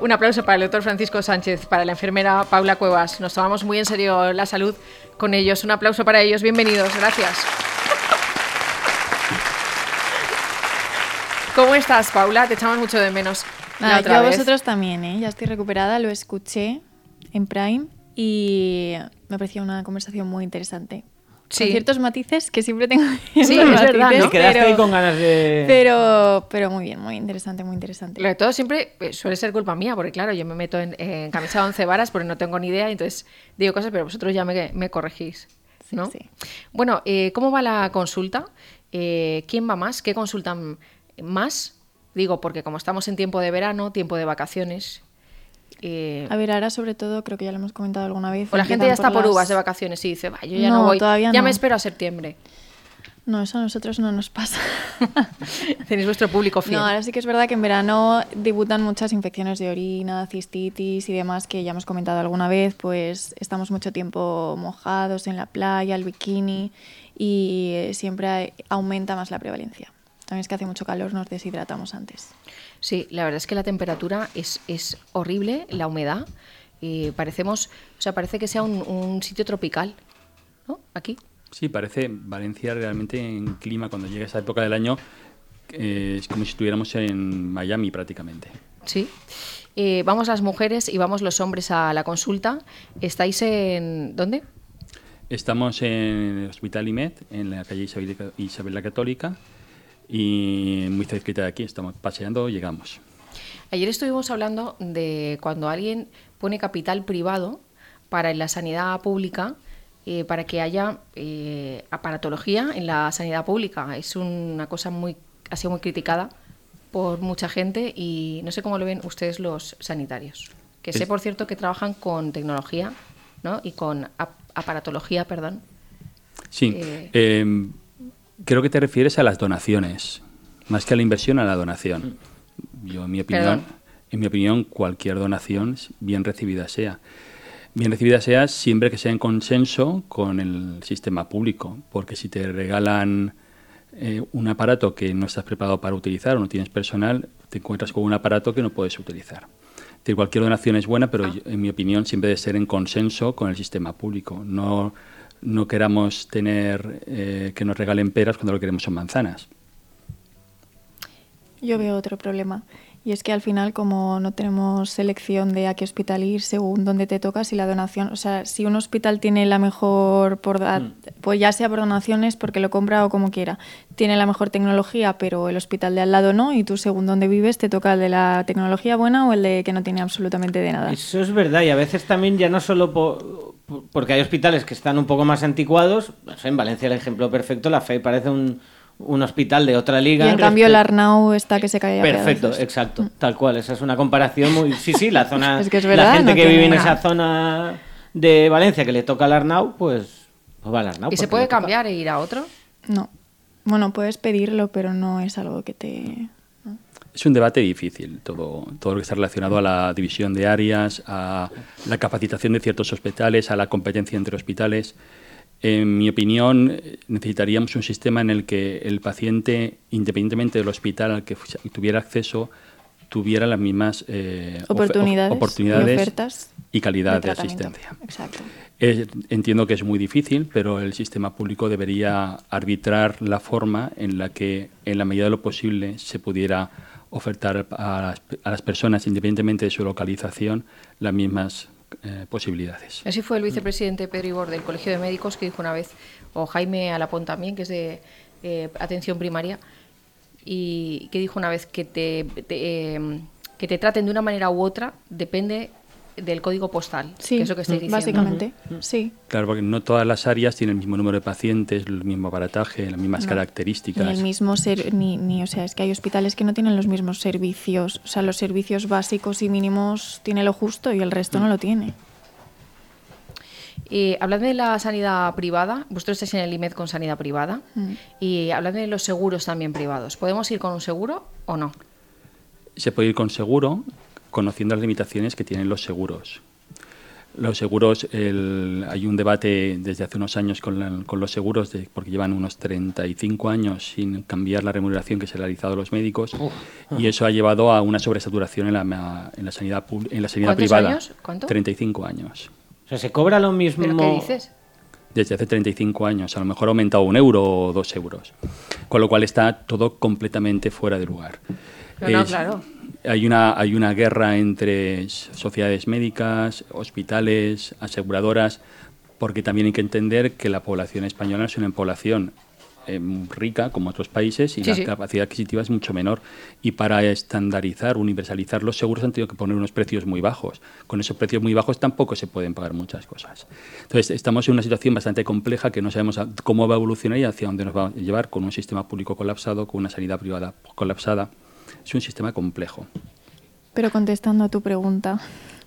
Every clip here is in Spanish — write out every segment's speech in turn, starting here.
Un aplauso para el doctor Francisco Sánchez, para la enfermera Paula Cuevas. Nos tomamos muy en serio la salud con ellos. Un aplauso para ellos. Bienvenidos. Gracias. ¿Cómo estás, Paula? Te echamos mucho de menos. Nada, yo a vosotros también, ¿eh? Ya estoy recuperada, lo escuché en Prime y me pareció una conversación muy interesante. Sí. Con ciertos matices que siempre tengo. Sí, es verdad, ¿no? Y quedaste ahí con ganas de... Pero muy bien, muy interesante, muy interesante. Lo de todo siempre suele ser culpa mía, porque claro, yo me meto en camisa de 11 varas porque no tengo ni idea, y entonces digo cosas, pero vosotros ya me corregís, ¿no? Sí. Bueno, ¿cómo va la consulta? ¿Quién va más? ¿Qué consultan más? Digo, porque como estamos en tiempo de verano, tiempo de vacaciones... A ver, ahora sobre todo, creo que ya lo hemos comentado alguna vez. O la gente ya está por uvas de vacaciones y dice, yo ya no voy, ya no. Me espero a septiembre. No, eso a nosotros no nos pasa. Tenéis vuestro público fiel. No, ahora sí que es verdad que en verano debutan muchas infecciones de orina, cistitis y demás que ya hemos comentado alguna vez, pues estamos mucho tiempo mojados en la playa, el bikini, y siempre aumenta más la prevalencia. También es que hace mucho calor, nos deshidratamos antes. Sí, la verdad es que la temperatura es horrible, la humedad. Parece que sea un sitio tropical, ¿no? Aquí. Sí, parece Valencia realmente en clima, cuando llega esa época del año, es como si estuviéramos en Miami prácticamente. Sí. Vamos las mujeres y vamos los hombres a la consulta. ¿Estáis en dónde? Estamos en el Hospital IMED, en la calle Isabel la Católica, y muy cerquita de aquí, estamos paseando, llegamos. Ayer estuvimos hablando de cuando alguien pone capital privado para la sanidad pública, para que haya aparatología en la sanidad pública. Es una cosa ha sido muy criticada por mucha gente y no sé cómo lo ven ustedes los sanitarios. Que sé, por cierto, que trabajan con tecnología, ¿no? Y con aparatología, perdón. Sí, creo que te refieres a las donaciones, más que a la inversión, a la donación. Yo, en mi opinión, cualquier donación, bien recibida sea. Bien recibida sea siempre que sea en consenso con el sistema público, porque si te regalan un aparato que no estás preparado para utilizar o no tienes personal, te encuentras con un aparato que no puedes utilizar. Es decir, cualquier donación es buena, pero en mi opinión siempre debe ser en consenso con el sistema público. No queramos tener que nos regalen peras cuando lo que queremos son manzanas. Yo veo otro problema, y es que al final, como no tenemos selección de a qué hospital ir según dónde te tocas y la donación, o sea, si un hospital tiene la mejor, pues ya sea por donaciones, porque lo compra o como quiera, tiene la mejor tecnología, pero el hospital de al lado no, y tú según dónde vives te toca el de la tecnología buena o el de que no tiene absolutamente de nada. Eso es verdad, y a veces también ya no solo porque hay hospitales que están un poco más anticuados. No sé, en Valencia el ejemplo perfecto, la FEI parece un hospital de otra liga. Y en cambio el Arnau está que se cae a Perfecto, pedazos. exacto, tal cual. Esa es una comparación muy... Sí, la zona... Es que es verdad, la gente no que vive en tiene esa zona de Valencia que le toca al Arnau, pues va al Arnau. ¿Y se puede cambiar e ir a otro? No. Bueno, puedes pedirlo, pero no es algo que te... ¿no? Es un debate difícil, todo lo que está relacionado a la división de áreas, a la capacitación de ciertos hospitales, a la competencia entre hospitales. En mi opinión, necesitaríamos un sistema en el que el paciente, independientemente del hospital al que tuviera acceso, tuviera las mismas oportunidades y ofertas y calidad de asistencia. Exacto. Entiendo que es muy difícil, pero el sistema público debería arbitrar la forma en la que, en la medida de lo posible, se pudiera ofertar a las personas, independientemente de su localización, las mismas posibilidades. Así fue el vicepresidente Pedro Ibor del Colegio de Médicos que dijo una vez, o Jaime Alapón también, que es de atención primaria, y que dijo una vez que te traten de una manera u otra depende del código postal, sí, que es lo que estáis diciendo. Básicamente, sí. Claro, porque no todas las áreas tienen el mismo número de pacientes, el mismo aparataje, las mismas características. Ni el mismo o sea, es que hay hospitales que no tienen los mismos servicios, o sea, los servicios básicos y mínimos tiene lo justo y el resto no lo tiene. Hablando de la sanidad privada, vosotros estáis en el IMED con sanidad privada, y hablando de los seguros también privados, ¿podemos ir con un seguro o no? Se puede ir con seguro, conociendo las limitaciones que tienen los seguros. Los seguros, hay un debate desde hace unos años con los seguros, porque llevan unos 35 años sin cambiar la remuneración que se ha realizado a los médicos, y eso ha llevado a una sobresaturación en la sanidad privada. ¿Años? ¿Cuánto? 35 años. O sea, ¿se cobra lo mismo? ¿Pero qué dices? Desde hace 35 años. A lo mejor ha aumentado 1 euro o 2 euros. Con lo cual está todo completamente fuera de lugar. No, claro. Hay una guerra entre sociedades médicas, hospitales, aseguradoras, porque también hay que entender que la población española es una población rica, como otros países, y la capacidad adquisitiva es mucho menor. Y para estandarizar, universalizar los seguros han tenido que poner unos precios muy bajos. Con esos precios muy bajos tampoco se pueden pagar muchas cosas. Entonces, estamos en una situación bastante compleja que no sabemos cómo va a evolucionar y hacia dónde nos va a llevar, con un sistema público colapsado, con una sanidad privada colapsada. Es un sistema complejo. Pero contestando a tu pregunta.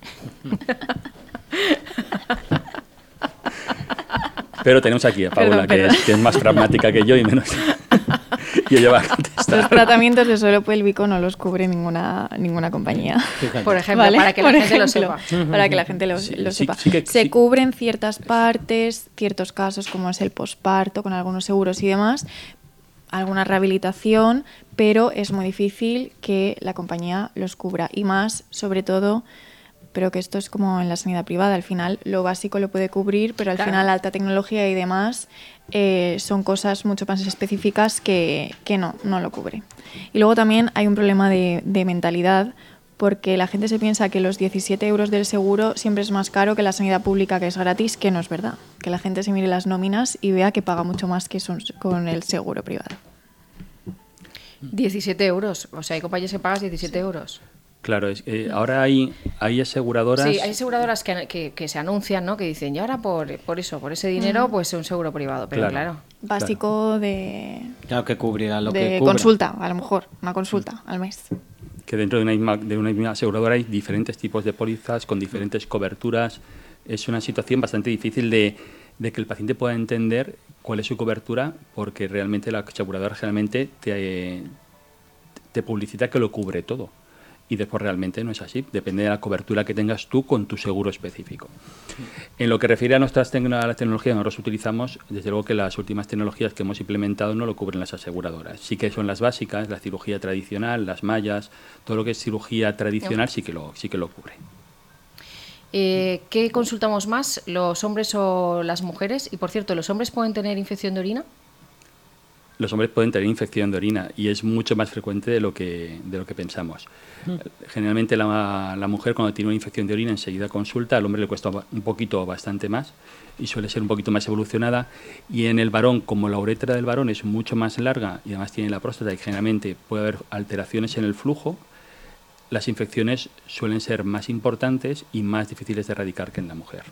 Pero tenemos aquí a Paula, que es más pragmática que yo y menos... y ella va a contestar. Los tratamientos de suelo pélvico no los cubre ninguna compañía. Por ejemplo, ¿vale? Para que la gente lo sepa. Para que la gente lo sepa. Se cubren ciertas partes, ciertos casos como es el posparto, con algunos seguros y demás, alguna rehabilitación, pero es muy difícil que la compañía los cubra. Y más, sobre todo, pero que esto es como en la sanidad privada. Al final, lo básico lo puede cubrir, pero al final la alta tecnología y demás son cosas mucho más específicas que no lo cubre. Y luego también hay un problema de mentalidad, porque la gente se piensa que los 17 euros del seguro siempre es más caro que la sanidad pública, que es gratis, que no es verdad. Que la gente se mire las nóminas y vea que paga mucho más que con el seguro privado. 17 euros. O sea, hay compañías que pagas 17 euros. Claro, ahora hay aseguradoras... Sí, hay aseguradoras que se anuncian, ¿no? Que dicen, y ahora por ese dinero, pues un seguro privado. Pero claro. Básico de... Claro, que cubrirá lo de que cubra. Consulta, a lo mejor. Una consulta al mes. Que dentro de una misma aseguradora hay diferentes tipos de pólizas con diferentes coberturas. Es una situación bastante difícil de que el paciente pueda entender cuál es su cobertura, porque realmente la aseguradora generalmente te publicita que lo cubre todo. Y después realmente no es así. Depende de la cobertura que tengas tú con tu seguro específico. En lo que refiere a las tecnologías que nosotros utilizamos, desde luego que las últimas tecnologías que hemos implementado no lo cubren las aseguradoras. Sí que son las básicas, la cirugía tradicional, las mallas, todo lo que es cirugía tradicional sí que lo cubre. ¿Qué consultamos más, los hombres o las mujeres? Y por cierto, ¿los hombres pueden tener infección de orina? Los hombres pueden tener infección de orina y es mucho más frecuente de lo que pensamos. Generalmente la mujer, cuando tiene una infección de orina, enseguida consulta. Al hombre le cuesta bastante más y suele ser un poquito más evolucionada. Y en el varón, como la uretra del varón es mucho más larga y además tiene la próstata y generalmente puede haber alteraciones en el flujo, las infecciones suelen ser más importantes y más difíciles de erradicar que en la mujer.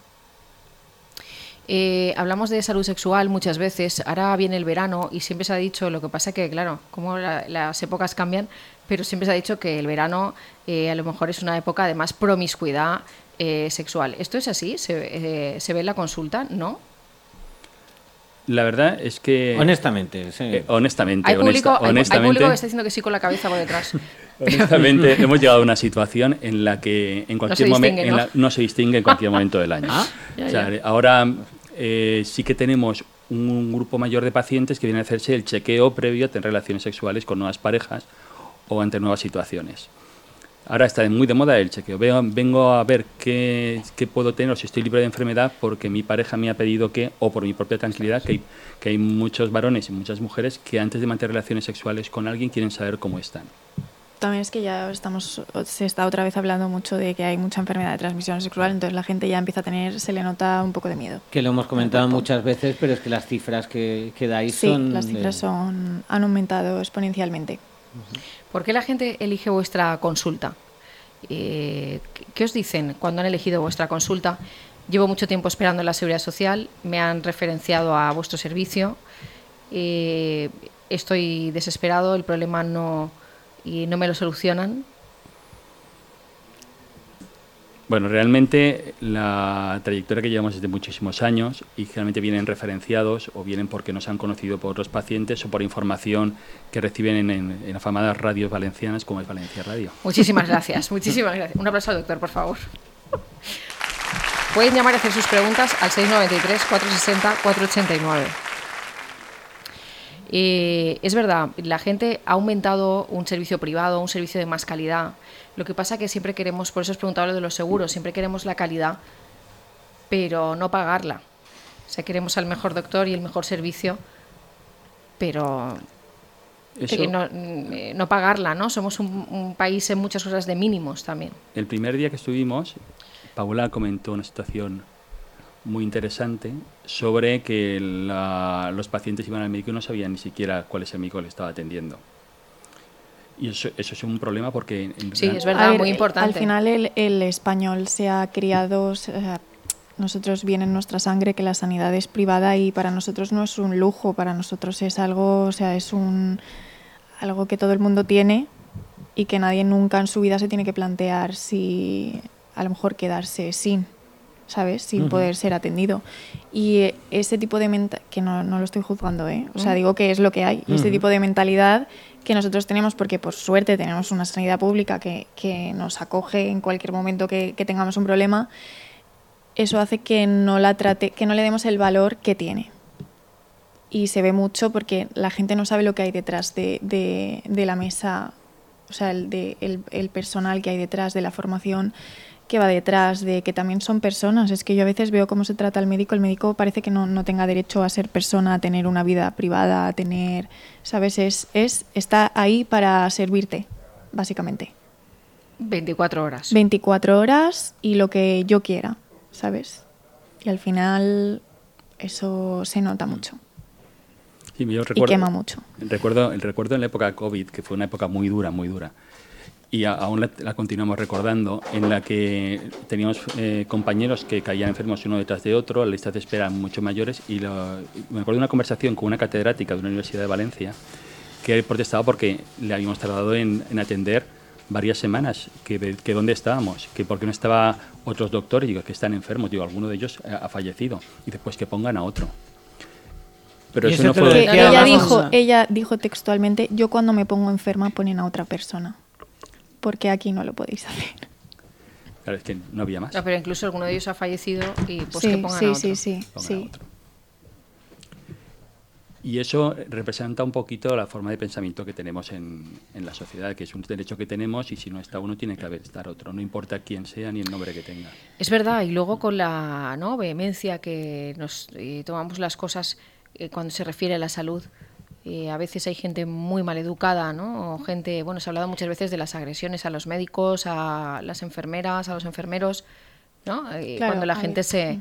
Hablamos de salud sexual muchas veces, ahora viene el verano y siempre se ha dicho, lo que pasa que, claro, como las épocas cambian, pero siempre se ha dicho que el verano a lo mejor es una época de más promiscuidad sexual. ¿Esto es así? ¿Se ve en la consulta? ¿No? La verdad es que... Honestamente, sí. Honestamente. Hay público que está diciendo que sí con la cabeza por detrás. Honestamente, hemos llegado a una situación en la que en cualquier momento no se distingue en cualquier momento del año. Ahora sí que tenemos un grupo mayor de pacientes que vienen a hacerse el chequeo previo a tener relaciones sexuales con nuevas parejas o ante nuevas situaciones. Ahora está muy de moda el chequeo. Vengo a ver qué puedo tener o si estoy libre de enfermedad porque mi pareja me ha pedido o por mi propia tranquilidad, que hay muchos varones y muchas mujeres que antes de mantener relaciones sexuales con alguien quieren saber cómo están. También es que ya se está otra vez hablando mucho de que hay mucha enfermedad de transmisión sexual, entonces la gente ya empieza a se le nota un poco de miedo. Que lo hemos comentado muchas veces, pero es que las cifras que dais son... Sí, las cifras han aumentado exponencialmente. ¿Por qué la gente elige vuestra consulta? ¿Qué os dicen cuando han elegido vuestra consulta? Llevo mucho tiempo esperando en la Seguridad Social, me han referenciado a vuestro servicio, estoy desesperado, el problema no me lo solucionan. Bueno, realmente la trayectoria que llevamos es de muchísimos años y generalmente vienen referenciados o vienen porque nos han conocido por otros pacientes o por información que reciben en afamadas radios valencianas como es Valencia Radio. Muchísimas gracias, muchísimas gracias. Un aplauso al doctor, por favor. Pueden llamar y hacer sus preguntas al 693-460-489. Es verdad, la gente ha aumentado un servicio privado, un servicio de más calidad. Lo que pasa que siempre queremos, por eso os preguntaba lo de los seguros, siempre queremos la calidad, pero no pagarla. O sea, queremos al mejor doctor y el mejor servicio, pero no pagarla, ¿no? Somos un país en muchas cosas de mínimos también. El primer día que estuvimos, Paula comentó una situación muy interesante sobre que los pacientes iban al médico y no sabían ni siquiera cuál es el médico que le estaba atendiendo. Y eso es un problema porque... Sí, es verdad, muy importante. Al final el español se ha criado... nosotros viene en nuestra sangre que la sanidad es privada y para nosotros no es un lujo, para nosotros es algo, o sea, es algo que todo el mundo tiene y que nadie nunca en su vida se tiene que plantear si a lo mejor quedarse sin, ¿sabes? Sin poder ser atendido. Y ese tipo de que no lo estoy juzgando, o sea, digo que es lo que hay. Y ese tipo de mentalidad que nosotros tenemos, porque por suerte tenemos una sanidad pública que nos acoge en cualquier momento que tengamos un problema, eso hace que no le demos el valor que tiene. Y se ve mucho porque la gente no sabe lo que hay detrás de la mesa, o sea, el personal que hay detrás de la formación que va detrás, de que también son personas. Es que yo a veces veo cómo se trata al médico. El médico parece que no tenga derecho a ser persona, a tener una vida privada, a tener, ¿sabes? Está ahí para servirte, básicamente. 24 horas. 24 horas y lo que yo quiera, ¿sabes? Y al final eso se nota mucho. Sí, yo y quema mucho. Recuerdo en la época COVID, que fue una época muy dura, y aún la continuamos recordando, en la que teníamos compañeros que caían enfermos uno detrás de otro, las listas de espera mucho mayores, y me acuerdo de una conversación con una catedrática de una universidad de Valencia que protestaba porque le habíamos tardado en atender varias semanas, que dónde estábamos, que por qué no estaba otros doctores, digo, que están enfermos, digo, alguno de ellos ha fallecido, y después que pongan a otro. Pero eso no fue... Ella dijo textualmente, yo cuando me pongo enferma ponen a otra persona, porque aquí no lo podéis hacer. Claro, es que no había más. No, pero incluso alguno de ellos ha fallecido y pues sí, que pongan a otro. Sí. Y eso representa un poquito la forma de pensamiento que tenemos en la sociedad, que es un derecho que tenemos y si no está uno tiene que estar otro, no importa quién sea ni el nombre que tenga. Es verdad, y luego con la vehemencia que nos tomamos las cosas cuando se refiere a la salud, a veces hay gente muy mal educada, ¿no? O gente, se ha hablado muchas veces de las agresiones a los médicos, a las enfermeras, a los enfermeros, ¿no? Claro, cuando la gente se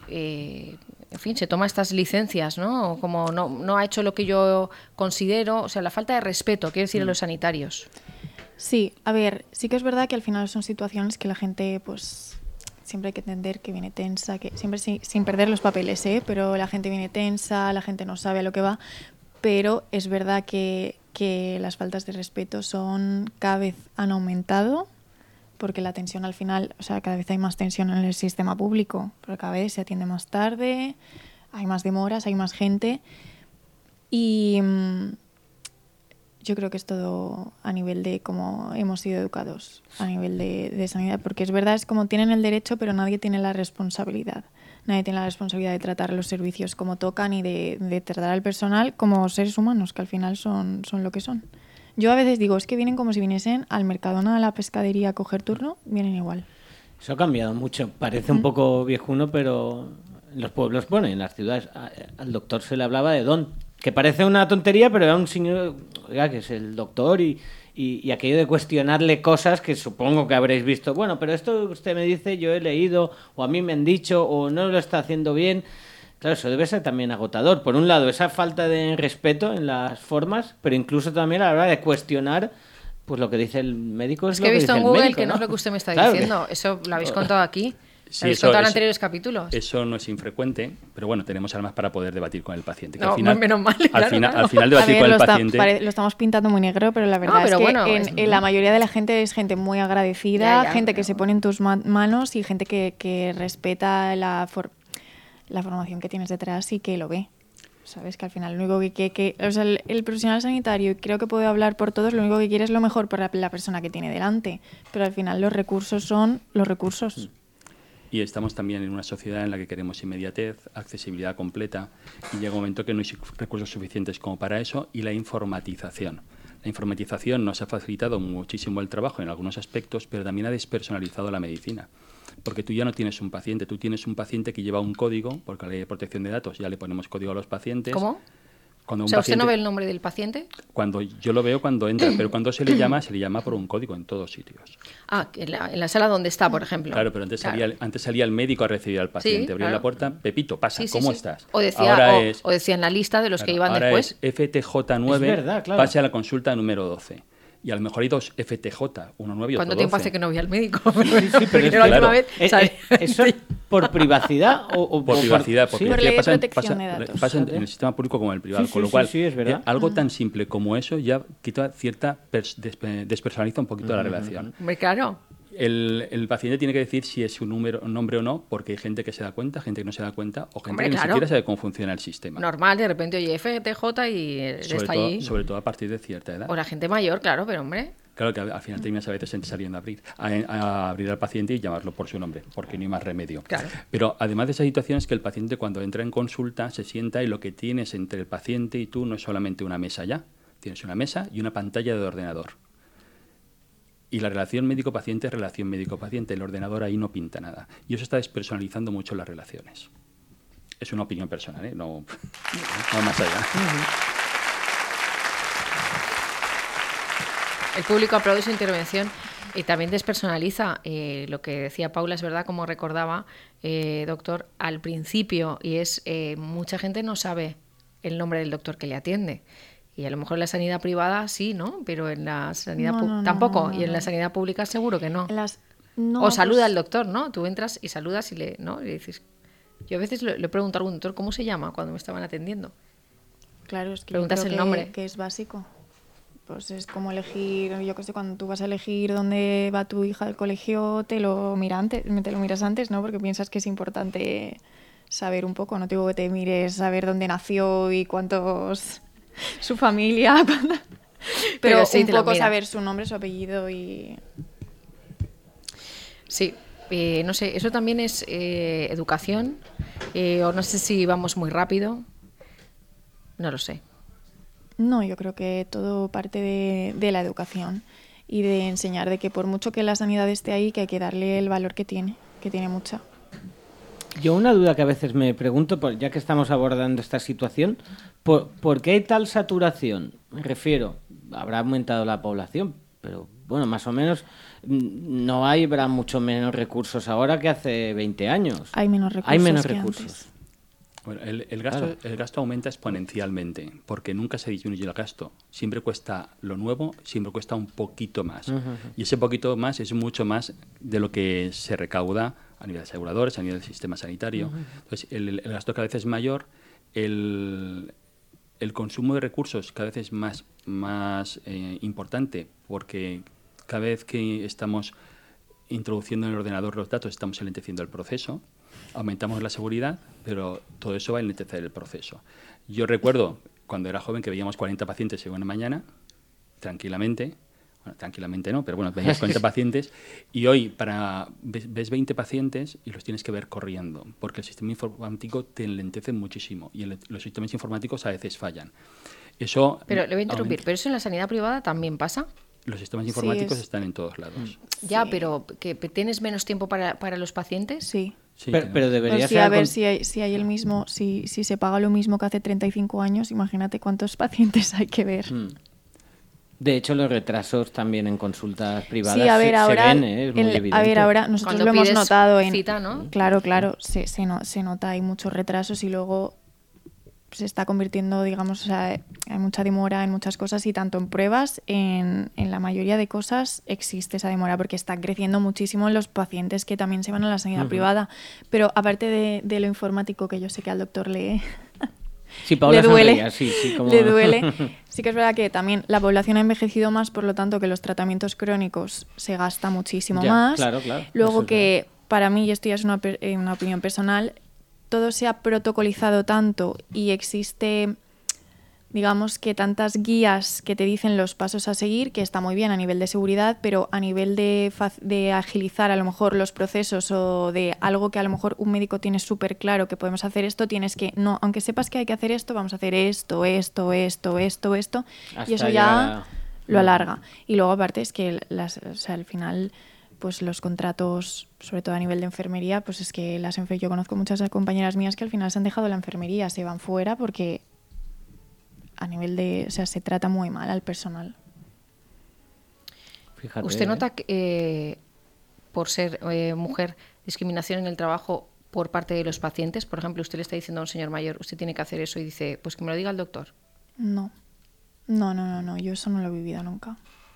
toma estas licencias, ¿no? Como no ha hecho lo que yo considero, o sea, la falta de respeto, quiero decir, a los sanitarios. Sí, a ver, sí que es verdad que al final son situaciones que la gente, pues, siempre hay que entender que viene tensa, que siempre sin perder los papeles, pero la gente viene tensa, la gente no sabe a lo que va, pero es verdad que las faltas de respeto cada vez han aumentado, porque la tensión al final, o sea, cada vez hay más tensión en el sistema público, porque cada vez se atiende más tarde, hay más demoras, hay más gente y yo creo que es todo a nivel de cómo hemos sido educados, a nivel de sanidad, porque es verdad, es como tienen el derecho, pero nadie tiene la responsabilidad. Nadie tiene la responsabilidad de tratar los servicios como tocan y de tratar al personal como seres humanos, que al final son lo que son. Yo a veces digo, es que vienen como si viniesen al Mercadona, a la pescadería a coger turno, vienen igual. Eso ha cambiado mucho. Parece un poco viejuno, pero en los pueblos, en las ciudades, al doctor se le hablaba de don, que parece una tontería, pero era un señor, oiga, que es el doctor y aquello de cuestionarle cosas que supongo que habréis visto. Bueno, pero esto usted me dice, yo he leído, o a mí me han dicho, o no lo está haciendo bien. Claro, eso debe ser también agotador. Por un lado, esa falta de respeto en las formas, pero incluso también a la hora de cuestionar, pues lo que dice el médico es lo que dice el médico. Es que he visto en Google que no es lo que usted me está diciendo. Eso lo habéis contado aquí. Sí, lo habéis contado en anteriores capítulos. Eso no es infrecuente, pero bueno, tenemos armas para poder debatir con el paciente. Que no, al final, menos mal. Al final debatir con el paciente... Lo estamos pintando muy negro, pero la verdad es que la mayoría de la gente es gente muy agradecida, gente que se pone en tus manos y gente que respeta la formación que tienes detrás y que lo ve. Sabes que al final lo único o sea, el profesional sanitario, y creo que puedo hablar por todos, lo único que quiere es lo mejor para la persona que tiene delante, pero al final los recursos son los recursos. Y estamos también en una sociedad en la que queremos inmediatez, accesibilidad completa, y llega un momento que no hay recursos suficientes como para eso, y la informatización. La informatización nos ha facilitado muchísimo el trabajo en algunos aspectos, pero también ha despersonalizado la medicina. Porque tú ya no tienes un paciente, tú tienes un paciente que lleva un código, porque la ley de protección de datos ya le ponemos código a los pacientes. ¿Cómo? Cuando O sea, ¿usted no ve el nombre del paciente? Cuando yo lo veo cuando entra, pero cuando se le llama por un código en todos sitios. Ah, en la sala donde está, por ejemplo. Claro, pero antes salía el médico a recibir al paciente, Sí, abría claro. la puerta, Pepito, pasa, Sí, sí, ¿cómo sí. estás? O decía, o decía en la lista de los que iban ahora después. es FTJ9, Es verdad, claro. pase a la consulta número 12. Y a lo mejor hay dos FTJ, uno 9 y otro ¿Cuánto tiempo 12. hace que no voy al médico? pero es la última claro. vez, ¿sabes? ¿Eso es por privacidad o Por privacidad, porque Por ya ley de pasa, protección de datos. pasa en el sistema público como en el privado, Sí, con lo sí, cual sí, es verdad. algo tan simple como eso ya quita cierta despersonaliza un poquito la relación. Hombre, claro. El paciente tiene que decir si es un nombre o no, porque hay gente que se da cuenta, gente que no se da cuenta, o gente Hombre, que claro. ni siquiera sabe cómo funciona el sistema. Normal, de repente, oye, FTJ y está allí. Sobre todo a partir de cierta edad. O la gente mayor, claro, pero hombre. Claro que al final terminas a veces saliendo a abrir al paciente y llamarlo por su nombre, porque no hay más remedio. Claro. Pero además de esa situación es que el paciente cuando entra en consulta se sienta y lo que tienes entre el paciente y tú no es solamente una mesa ya, tienes una mesa y una pantalla de ordenador. Y la relación médico-paciente es relación médico-paciente, el ordenador ahí no pinta nada. Y eso está despersonalizando mucho las relaciones. Es una opinión personal, ¿eh? No más allá. El público aplaude su intervención y también despersonaliza lo que decía Paula, es verdad, como recordaba, doctor, al principio, y es mucha gente no sabe el nombre del doctor que le atiende. Y a lo mejor en la sanidad privada sí, ¿no? Pero en la sanidad tampoco. Y en la sanidad pública seguro que no. O saluda al doctor, ¿no? Tú entras y saludas y le dices... Yo a veces le pregunto a algún doctor cómo se llama cuando me estaban atendiendo. Claro, es que Preguntas yo creo el nombre. que es básico. Pues es como elegir, yo qué sé, cuando tú vas a elegir dónde va tu hija al colegio, te lo miras antes, ¿no? Porque piensas que es importante saber un poco, no te digo que te mires saber dónde nació y cuántos... su familia, pero sí, un te lo poco miras. saber su nombre, su apellido y... Sí, no sé, eso también es educación, o no sé si vamos muy rápido, no lo sé. No, yo creo que todo parte de la educación y de enseñar de que por mucho que la sanidad esté ahí, que hay que darle el valor que tiene mucha. Yo una duda que a veces me pregunto, ya que estamos abordando esta situación, ¿por qué hay tal saturación? Me refiero, habrá aumentado la población, pero bueno, más o menos no habrá mucho menos recursos ahora que hace 20 años. Hay menos recursos. Hay menos que recursos. antes. Bueno, el gasto aumenta exponencialmente, porque nunca se disminuye el gasto. Siempre cuesta lo nuevo, siempre cuesta un poquito más. Y ese poquito más es mucho más de lo que se recauda a nivel de aseguradores, a nivel del sistema sanitario. Entonces, el gasto cada vez es mayor, el consumo de recursos cada vez es más importante, porque cada vez que estamos introduciendo en el ordenador los datos estamos enlenteciendo el proceso, aumentamos la seguridad, pero todo eso va a enlentecer el proceso. Yo recuerdo cuando era joven que veíamos 40 pacientes en una mañana, tranquilamente. Bueno, tranquilamente no, pero bueno, veías 40 pacientes y hoy ves 20 pacientes y los tienes que ver corriendo, porque el sistema informático te enlentece muchísimo y los sistemas informáticos a veces fallan. Eso Pero le voy a interrumpir, ¿pero eso en la sanidad privada también pasa? Los sistemas informáticos están en todos lados. Ya, pero ¿que tienes menos tiempo para los pacientes? Sí. Sí, pero debería Pues sí, ser... a ver si hay el mismo, si se paga lo mismo que hace 35 años, imagínate cuántos pacientes hay que ver. De hecho, los retrasos también en consultas privadas Sí, a ver, ahora, se ven, es muy evidente. a ver, ahora nosotros Cuando lo hemos pides notado en cita, ¿no? Claro, se nota, hay muchos retrasos y luego se está convirtiendo, digamos, o sea, hay mucha demora en muchas cosas y tanto en pruebas, en la mayoría de cosas existe esa demora porque está creciendo muchísimo los pacientes que también se van a la sanidad privada. Pero aparte de lo informático, que yo sé que al doctor Sí, Paula le duele, sonreía, sí, como... le duele. Sí que es verdad que también la población ha envejecido más, por lo tanto que los tratamientos crónicos se gasta muchísimo Ya, más. claro. Luego Eso es que para mí, y esto ya es una opinión personal, todo se ha protocolizado tanto y existe digamos que tantas guías que te dicen los pasos a seguir, que está muy bien a nivel de seguridad, pero a nivel de agilizar a lo mejor los procesos o de algo que a lo mejor un médico tiene súper claro que podemos hacer esto, tienes que, no, aunque sepas que hay que hacer esto, vamos a hacer esto, y eso ya lo alarga. Y luego aparte es que al final, pues los contratos, sobre todo a nivel de enfermería, pues es que yo conozco muchas compañeras mías que al final se han dejado la enfermería, se van fuera porque a nivel se trata muy mal al personal. Fíjate, ¿Usted nota que, por ser mujer, discriminación en el trabajo por parte de los pacientes? Por ejemplo, usted le está diciendo a un señor mayor, usted tiene que hacer eso, y dice, pues que me lo diga el doctor. No, yo eso no lo he vivido nunca.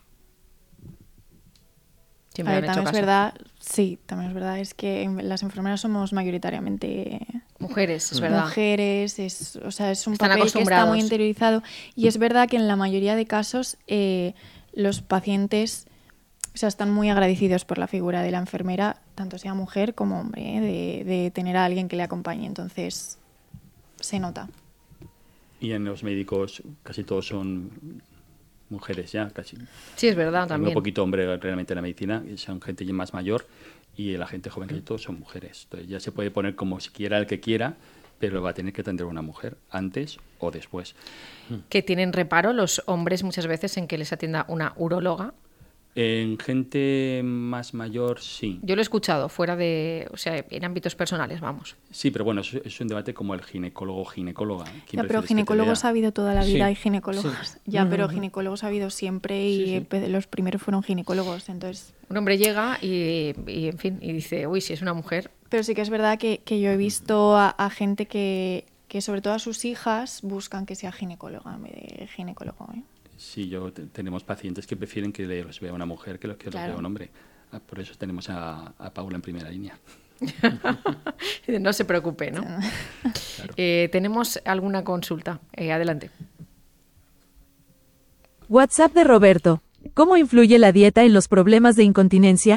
Siempre han hecho también caso. es verdad, sí, también es verdad, es que las enfermeras somos mayoritariamente mujeres, es verdad. Mujeres, es un Están papel que está acostumbrados. muy interiorizado, y es verdad que en la mayoría de casos los pacientes, están muy agradecidos por la figura de la enfermera, tanto sea mujer como hombre, de tener a alguien que le acompañe, entonces se nota. Y en los médicos casi todos son mujeres ya, casi. Sí, es verdad, Hay también. muy poquito hombre realmente en la medicina, y son gente ya más mayor, y la gente joven casi todos son mujeres. Entonces ya se puede poner como si quiera el que quiera, pero va a tener que atender a una mujer antes o después. Que tienen reparo los hombres muchas veces en que les atienda una uróloga. En gente más mayor, sí. Yo lo he escuchado fuera de, en ámbitos personales, vamos. Sí, pero bueno, es un debate como el ginecólogo-ginecóloga. Ya, pero ginecólogos ha habido toda la vida, Sí, hay ginecólogos. sí. Ya, pero ginecólogos ha habido siempre y los primeros fueron ginecólogos, entonces... Un hombre llega y en fin, y dice, uy, si es una mujer. Pero sí que es verdad que yo he visto a gente que sobre todo a sus hijas buscan que sea ginecóloga en vez de ginecólogo, ¿eh? Sí, tenemos pacientes que prefieren que los vea una mujer que los que los vea un hombre. Por eso tenemos a Paula en primera línea. No se preocupe, ¿no? Claro. Tenemos alguna consulta. Adelante. WhatsApp de Roberto. ¿Cómo influye la dieta en los problemas de incontinencia?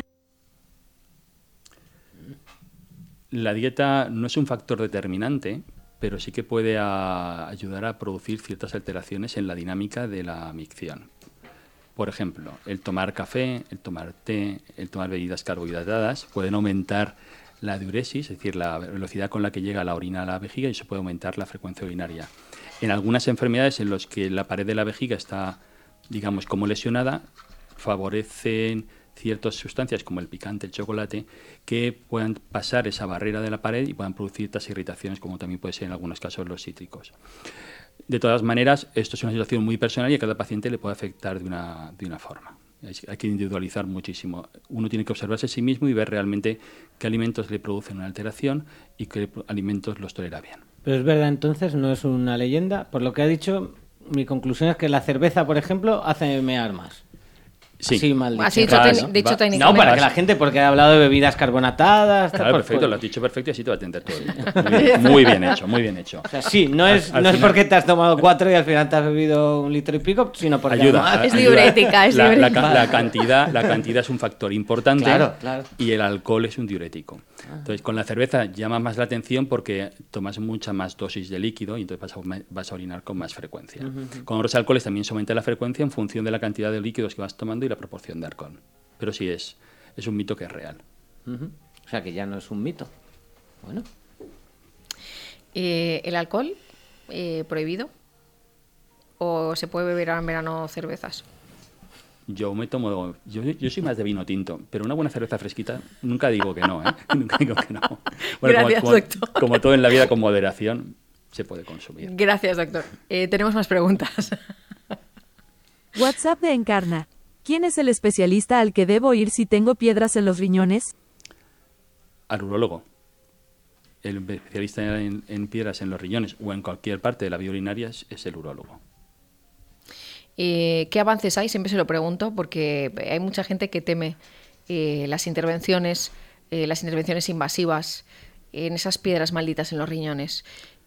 La dieta no es un factor determinante, pero sí que puede ayudar a producir ciertas alteraciones en la dinámica de la micción. Por ejemplo, el tomar café, el tomar té, el tomar bebidas carbohidratadas pueden aumentar la diuresis, es decir, la velocidad con la que llega la orina a la vejiga, y eso puede aumentar la frecuencia urinaria. En algunas enfermedades en las que la pared de la vejiga está, digamos, como lesionada, favorecen ciertas sustancias como el picante, el chocolate, que puedan pasar esa barrera de la pared y puedan producir ciertas irritaciones, como también puede ser en algunos casos los cítricos. De todas maneras, esto es una situación muy personal y a cada paciente le puede afectar de una forma. Hay que individualizar muchísimo. Uno tiene que observarse a sí mismo y ver realmente qué alimentos le producen una alteración y qué alimentos los tolera bien. Pero es verdad, entonces, no es una leyenda. Por lo que ha dicho, mi conclusión es que la cerveza, por ejemplo, hace mear más. Sí. Así mal dicho. Así dicho, dicho técnicamente. No, para que la gente, porque ha hablado de bebidas carbonatadas... Claro, perfecto, lo has dicho perfecto y así te va a atender todo el día. Muy bien hecho, muy bien hecho. O sea, sí, no es porque te has tomado 4 y al final te has bebido 1 litro y pico, sino porque ayuda. Es diurética, es diurética. La cantidad es un factor importante. Claro. Y el alcohol es un diurético. Entonces, con la cerveza llama más la atención porque tomas mucha más dosis de líquido y entonces vas a orinar con más frecuencia. Con otros alcoholes también se aumenta la frecuencia en función de la cantidad de líquidos que vas tomando y la proporción de alcohol. Pero sí es un mito que es real. O sea, que ya no es un mito. Bueno. ¿El alcohol prohibido? ¿O se puede beber en verano cervezas? Yo soy más de vino tinto, pero una buena cerveza fresquita nunca digo que no, ¿eh? Nunca digo que no. Bueno, Gracias, doctor. Como todo en la vida, con moderación se puede consumir. Gracias, doctor. Tenemos más preguntas. WhatsApp de Encarna. ¿Quién es el especialista al que debo ir si tengo piedras en los riñones? Al urólogo. El especialista en piedras en los riñones o en cualquier parte de la vía urinaria es el urólogo. ¿Qué avances hay? Siempre se lo pregunto porque hay mucha gente que teme las intervenciones invasivas en esas piedras malditas en los riñones.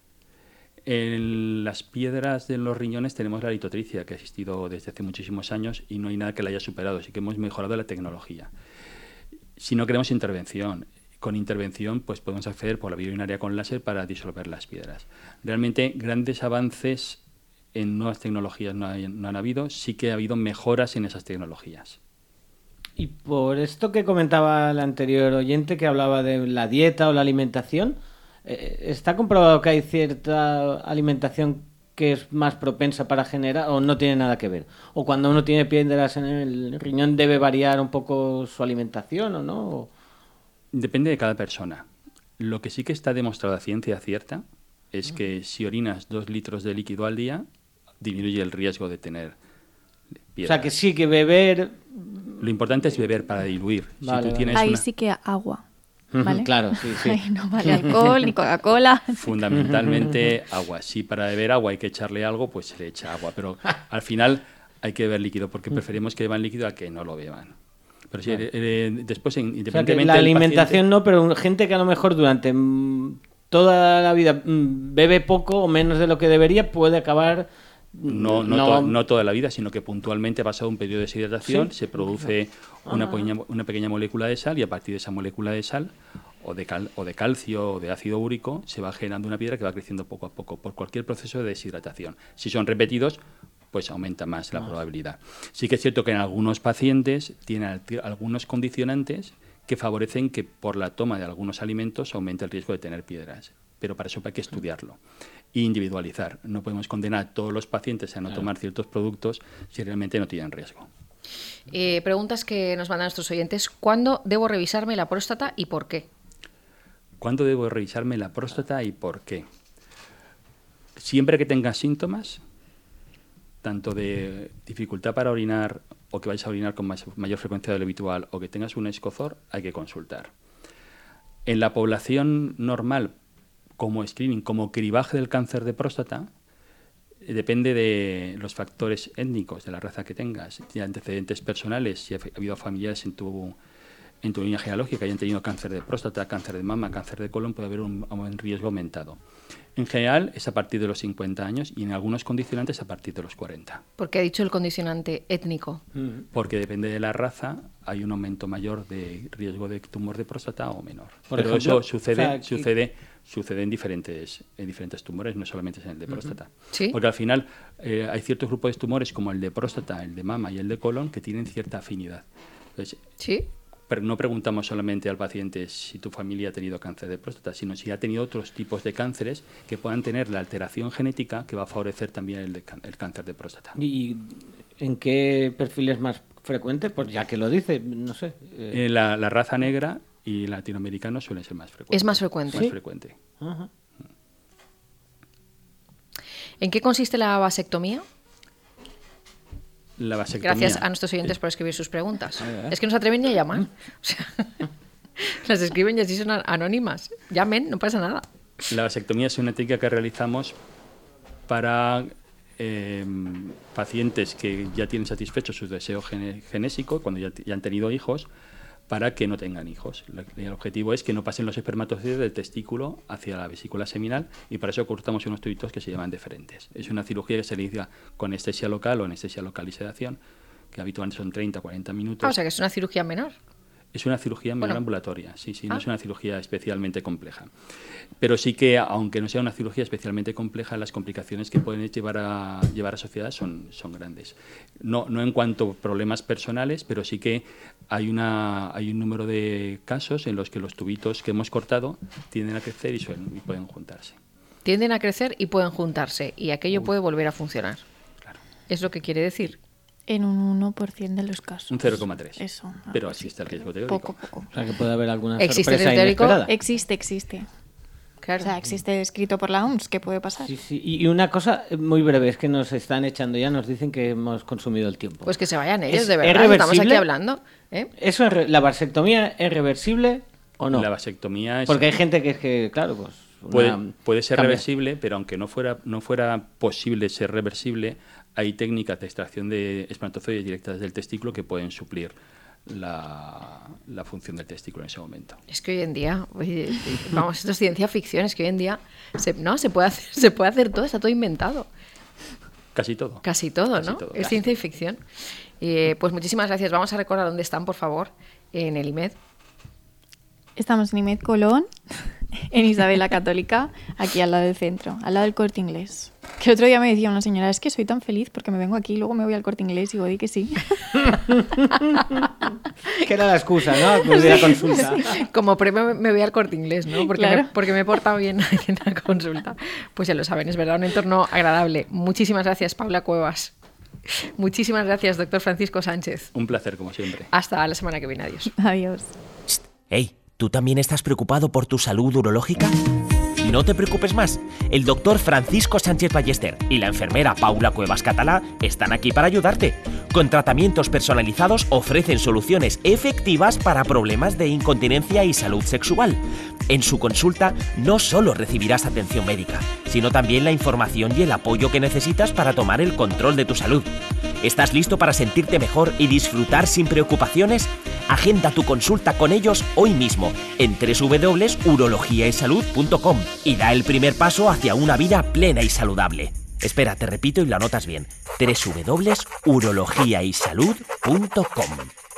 En las piedras de los riñones tenemos la litotricia, que ha existido desde hace muchísimos años y no hay nada que la haya superado, así que hemos mejorado la tecnología. Si no queremos intervención, con intervención pues podemos acceder por la vía urinaria con láser para disolver las piedras. Realmente grandes avances en nuevas tecnologías no han habido, sí que ha habido mejoras en esas tecnologías. Y por esto que comentaba el anterior oyente, que hablaba de la dieta o la alimentación, ¿está comprobado que hay cierta alimentación que es más propensa para generar o no tiene nada que ver? ¿O cuando uno tiene piedras en el riñón debe variar un poco su alimentación o no? Depende de cada persona. Lo que sí que está demostrado a ciencia cierta es que si orinas 2 litros de líquido al día, disminuye el riesgo de tener piedras. O sea, que sí, que beber... Lo importante es beber para diluir. Vale, Si tú tienes Ahí una... sí que agua, ¿vale? Claro, sí. Ahí no vale alcohol ni Coca-Cola. Fundamentalmente agua. Si para beber agua hay que echarle algo, pues se le echa agua. Pero al final hay que beber líquido, porque preferimos que beban líquido a que no lo beban. Pero si después, independientemente o sea, que la del alimentación paciente, no, pero gente que a lo mejor durante toda la vida bebe poco o menos de lo que debería puede acabar... No toda la vida, sino que puntualmente, pasado un periodo de deshidratación, se produce una pequeña molécula de sal, y a partir de esa molécula de sal o de calcio o de ácido úrico se va generando una piedra que va creciendo poco a poco por cualquier proceso de deshidratación. Si son repetidos, pues aumenta más la probabilidad. Sí que es cierto que en algunos pacientes tienen algunos condicionantes que favorecen que por la toma de algunos alimentos aumente el riesgo de tener piedras, pero para eso hay que estudiarlo e individualizar. No podemos condenar a todos los pacientes a no tomar ciertos productos si realmente no tienen riesgo. Preguntas que nos mandan nuestros oyentes. ¿Cuándo debo revisarme la próstata y por qué? ¿Cuándo debo revisarme la próstata y por qué? Siempre que tengas síntomas, tanto de dificultad para orinar o que vayas a orinar con mayor frecuencia de lo habitual o que tengas un escozor, hay que consultar. En la población normal, como screening, como cribaje del cáncer de próstata, depende de los factores étnicos, de la raza que tengas, de antecedentes personales, si ha habido familiares en tu línea genealógica que hayan tenido cáncer de próstata, cáncer de mama, cáncer de colon, puede haber un riesgo aumentado. En general es a partir de los 50 años y en algunos condicionantes a partir de los 40. ¿Por qué ha dicho el condicionante étnico? Porque depende de la raza, hay un aumento mayor de riesgo de tumor de próstata o menor. Por Pero ejemplo, eso sucede en diferentes tumores, no solamente en el de próstata. ¿Sí? Porque al final hay ciertos grupos de tumores como el de próstata, el de mama y el de colon que tienen cierta afinidad. Entonces, ¿Sí? pero no preguntamos solamente al paciente si tu familia ha tenido cáncer de próstata, sino si ha tenido otros tipos de cánceres que puedan tener la alteración genética que va a favorecer también el cáncer de próstata. ¿Y en qué perfil es más frecuente? Pues ya que lo dice, no sé. La raza negra y latinoamericano suelen ser más frecuentes. Es más frecuente. Más ¿Sí? frecuente. Ajá. ¿En qué consiste la vasectomía? La vasectomía. Gracias a nuestros oyentes por escribir sus preguntas. Es que no se atreven ni a llamar. O sea, las escriben y así son anónimas. Llamen, no pasa nada. La vasectomía es una técnica que realizamos para pacientes que ya tienen satisfecho su deseo genésico, cuando ya han tenido hijos, para que no tengan hijos. El objetivo es que no pasen los espermatozoides del testículo hacia la vesícula seminal, y para eso cortamos unos tubitos que se llaman deferentes. Es una cirugía que se realiza con anestesia local o anestesia local y sedación, que habitualmente son 30 o 40 minutos. O sea, que es una cirugía menor. Es una cirugía menor ambulatoria, sí, no es una cirugía especialmente compleja. Pero sí que, aunque no sea una cirugía especialmente compleja, las complicaciones que pueden llevar asociadas son grandes. No en cuanto a problemas personales, pero sí que hay un número de casos en los que los tubitos que hemos cortado tienden a crecer y pueden juntarse. Tienden a crecer y pueden juntarse, y aquello puede volver a funcionar. Claro. ¿Es lo que quiere decir? En un 1% de los casos. Un 0,3. Eso. Pero existe el riesgo teórico. Poco. O sea, que puede haber alguna ¿Existe sorpresa el teórico? inesperada. Existe. Claro. O sea, existe escrito por la OMS, ¿qué puede pasar? Sí. Y una cosa muy breve, es que nos están echando ya, nos dicen que hemos consumido el tiempo. Pues que se vayan ellos, ¿Es de verdad. Estamos reversible? aquí hablando. ¿Eso ¿La vasectomía es reversible o no? La vasectomía es... Porque hay gente que es que, claro, pues... Puede ser cambia. reversible, pero aunque no fuera posible ser reversible, hay técnicas de extracción de espermatozoides directas del testículo que pueden suplir la función del testículo en ese momento. Es que hoy en día, vamos, esto es ciencia ficción, es que hoy en día se puede hacer todo, está todo inventado. Casi todo. Casi todo, Casi ¿no? todo. Es ciencia ficción. Pues muchísimas gracias. Vamos a recordar dónde están, por favor, en el IMED. Estamos en IMED Colón, en Isabel la Católica, aquí al lado del centro, al lado del Corte Inglés. Que el otro día me decía una señora, es que soy tan feliz porque me vengo aquí y luego me voy al Corte Inglés y digo, di que sí. Que era la excusa, ¿no? Acudir a consulta. Sí. Como premio me voy al Corte Inglés, ¿no? Porque, Claro. porque me he portado bien en la consulta. Pues ya lo saben, es verdad, un entorno agradable. Muchísimas gracias, Paula Cuevas. Muchísimas gracias, doctor Francisco Sánchez. Un placer, como siempre. Hasta la semana que viene. Adiós. Adiós. Hey, ¿tú también estás preocupado por tu salud urológica? No te preocupes más. El doctor Francisco Sánchez Ballester y la enfermera Paula Cuevas Catalá están aquí para ayudarte. Con tratamientos personalizados ofrecen soluciones efectivas para problemas de incontinencia y salud sexual. En su consulta no solo recibirás atención médica, sino también la información y el apoyo que necesitas para tomar el control de tu salud. ¿Estás listo para sentirte mejor y disfrutar sin preocupaciones? Agenda tu consulta con ellos hoy mismo en www.urologiaysalud.com y da el primer paso hacia una vida plena y saludable. Espera, te repito y lo anotas bien. www.urologiaysalud.com